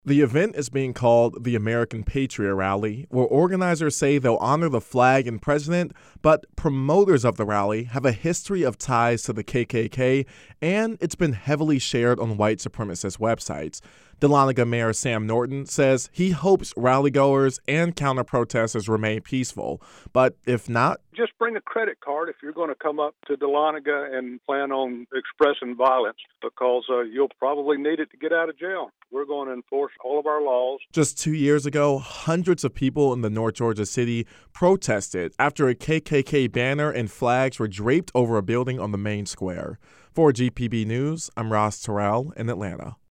The event is being called the American Patriot Rally, where organizers say they'll honor the flag and president, but promoters of the rally have a history of ties to the KKK, and it's been heavily shared on white supremacist websites. Dahlonega Mayor Sam Norton says he hopes rallygoers and counter-protesters remain peaceful, but if not, just bring a credit card if you're going to come up to Dahlonega and plan on expressing violence, because you'll probably need it to get out of jail. We're going to enforce all of our laws. Just 2 years ago, hundreds of people in the North Georgia city protested after a KKK banner and flags were draped over a building on the main square. For GPB News, I'm Ross Terrell in Atlanta.